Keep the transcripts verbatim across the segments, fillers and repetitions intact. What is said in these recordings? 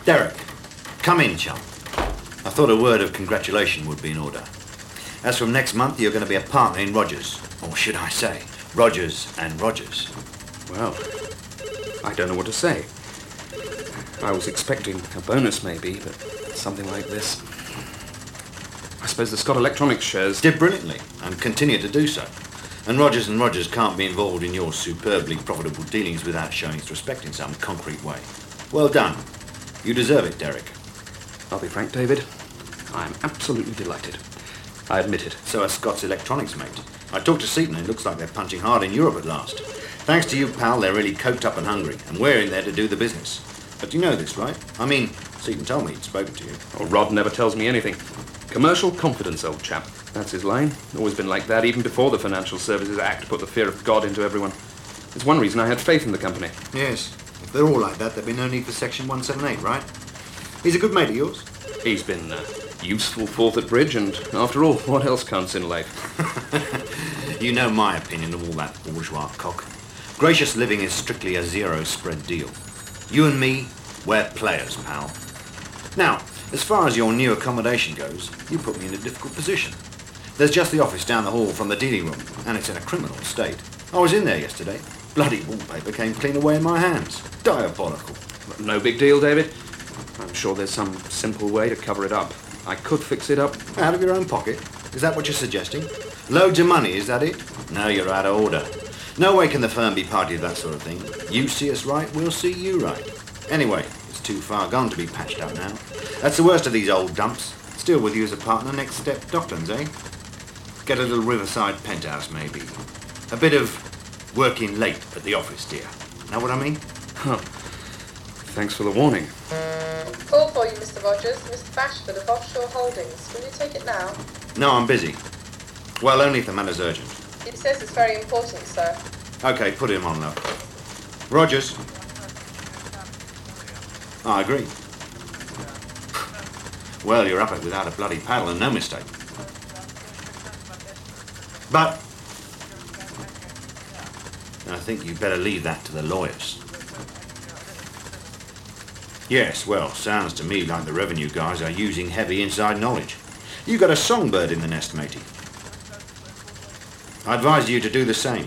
Derek, come in, chum. I thought a word of congratulation would be in order. As from next month, you're going to be a partner in Rogers. Or should I say, Rogers and Rogers. Well, I don't know what to say. I was expecting a bonus maybe, but something like this. I suppose the Scott Electronics shares did brilliantly and continue to do so. And Rogers and Rogers can't be involved in your superbly profitable dealings without showing its respect in some concrete way. Well done. You deserve it, Derek. I'll be frank, David. I'm absolutely delighted. I admit it. So are Scott's Electronics, mate. I talked to Seaton and it looks like they're punching hard in Europe at last. Thanks to you, pal, they're really coked up and hungry, and we're in there to do the business. But you know this, right? I mean, Seaton told me he'd spoken to you. Oh, Rod never tells me anything. Commercial confidence, old chap. That's his line. Always been like that, even before the Financial Services Act put the fear of God into everyone. It's one reason I had faith in the company. Yes. If they're all like that, there'd be no need for Section one seventy-eight, right? He's a good mate of yours. He's been uh, useful forth at bridge, and after all, what else counts in life? You know my opinion of all that bourgeois cock. Gracious living is strictly a zero-spread deal. You and me, we're players, pal. Now, as far as your new accommodation goes, you put me in a difficult position. There's just the office down the hall from the dealing room, and it's in a criminal state. I was in there yesterday. Bloody wallpaper came clean away in my hands. Diabolical. No big deal, David. I'm sure there's some simple way to cover it up. I could fix it up. Out of your own pocket? Is that what you're suggesting? Loads of money, is that it? No, you're out of order. No way can the firm be party to that sort of thing. You see us right, we'll see you right. Anyway, it's too far gone to be patched up now. That's the worst of these old dumps. Still with you as a partner, next step, Docklands, eh? Get a little riverside penthouse, maybe. A bit of working late at the office, dear. Know what I mean? Huh. Thanks for the warning. Call for you, Mister Rogers. Mister Bashford of Offshore Holdings. Will you take it now? No, I'm busy. Well, only if the matter's urgent. It says it's very important, sir. Okay, put him on, love. Rogers. I agree. Well, you're up it without a bloody paddle and no mistake. But I think you'd better leave that to the lawyers. Yes, well, sounds to me like the revenue guys are using heavy inside knowledge. You got a songbird in the nest, matey. I advise you to do the same.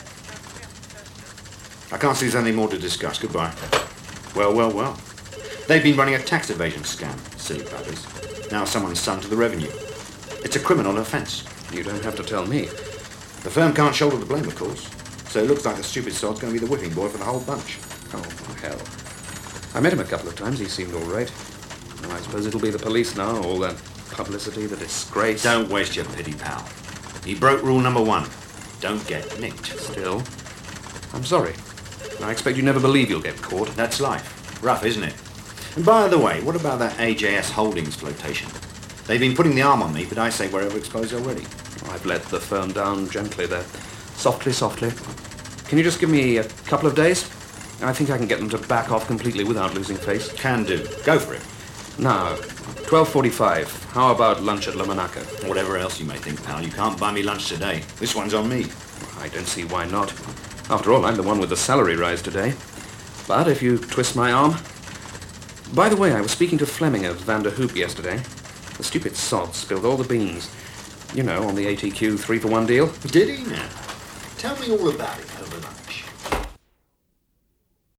I can't see there's anything more to discuss. Goodbye. Well, well, well. They've been running a tax evasion scam, silly buggers. Now someone's son to the revenue. It's a criminal offence. You don't have to tell me. The firm can't shoulder the blame, of course. So it looks like the stupid sod's going to be the whipping boy for the whole bunch. Oh, hell. I met him a couple of times. He seemed all right. Well, I suppose it'll be the police now. All that publicity, the disgrace. Don't waste your pity, pal. He broke rule number one. Don't get nicked. Still, I'm sorry. I expect you never believe you'll get caught. That's life. Rough, isn't it? And by the way, what about that A J S Holdings flotation? They've been putting the arm on me, but I say we're overexposed already. I've let the firm down gently there. Softly, softly. Can you just give me a couple of days? I think I can get them to back off completely without losing face. Can do. Go for it. Now, twelve forty-five. How about lunch at La Monaco? Whatever else you may think, pal. You can't buy me lunch today. This one's on me. I don't see why not. After all, I'm the one with the salary rise today. But if you twist my arm... By the way, I was speaking to Fleming of Vander Hoop yesterday. The stupid sod spilled all the beans. You know, on the A T Q three for one deal. Did he now? Tell me all about it.